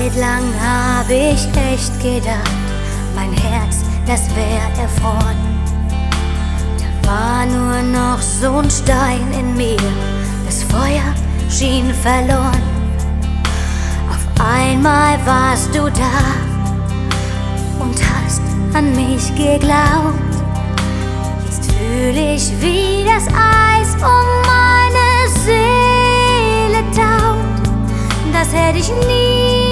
Zeit lang hab ich echt gedacht, mein Herz, das wär erfroren. Da war nur noch so ein Stein in mir, das Feuer schien verloren. Auf einmal warst du da und hast an mich geglaubt. Jetzt fühl ich, wie das Eis um meine Seele taucht. Das hätte ich nie